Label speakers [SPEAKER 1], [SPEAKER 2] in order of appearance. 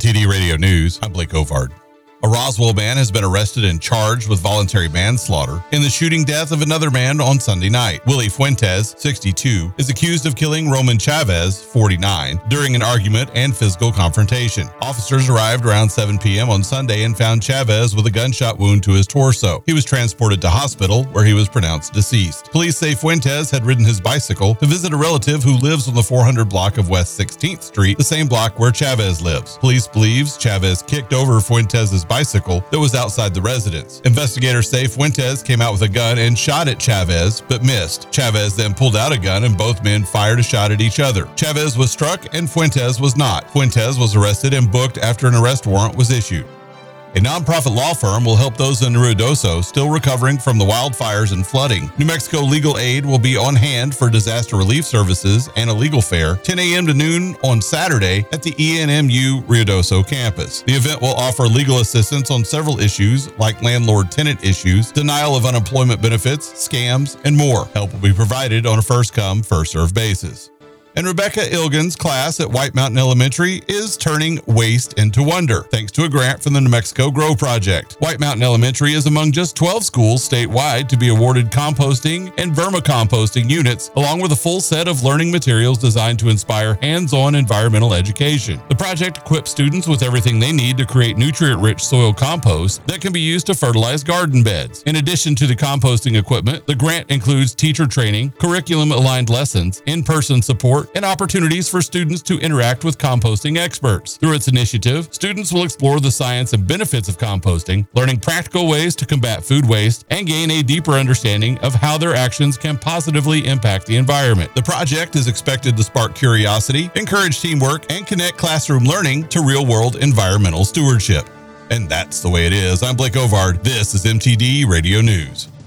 [SPEAKER 1] MTD Radio News, I'm Blake Ovard. A Roswell man has been arrested and charged with voluntary manslaughter in the shooting death of another man on Sunday night. Willie Fuentes, 62, is accused of killing Roman Chavez, 49, during an argument and physical confrontation. Officers arrived around 7 p.m. on Sunday and found Chavez with a gunshot wound to his torso. He was transported to hospital, where he was pronounced deceased. Police say Fuentes had ridden his bicycle to visit a relative who lives on the 400 block of West 16th Street, the same block where Chavez lives. Police believes Chavez kicked over Fuentes' bicycle that was outside the residence. Investigators say Fuentes came out with a gun and shot at Chavez, but missed. Chavez then pulled out a gun and both men fired a shot at each other. Chavez was struck and Fuentes was not. Fuentes was arrested and booked after an arrest warrant was issued. A nonprofit law firm will help those in Ruidoso still recovering from the wildfires and flooding. New Mexico Legal Aid will be on hand for disaster relief services and a legal fair, 10 a.m. to noon on Saturday at the ENMU Ruidoso campus. The event will offer legal assistance on several issues like landlord-tenant issues, denial of unemployment benefits, scams, and more. Help will be provided on a first-come, first-served basis. And Rebecca Ilgen's class at White Mountain Elementary is turning waste into wonder, thanks to a grant from the New Mexico Grow Project. White Mountain Elementary is among just 12 schools statewide to be awarded composting and vermicomposting units, along with a full set of learning materials designed to inspire hands-on environmental education. The project equips students with everything they need to create nutrient-rich soil compost that can be used to fertilize garden beds. In addition to the composting equipment, the grant includes teacher training, curriculum-aligned lessons, in-person support, and opportunities for students to interact with composting experts. Through its initiative, students will explore the science and benefits of composting, learning practical ways to combat food waste, and gain a deeper understanding of how their actions can positively impact the environment. The project is expected to spark curiosity, encourage teamwork, and connect classroom learning to real-world environmental stewardship. And that's the way it is. I'm Blake Ovard. This is MTD Radio News.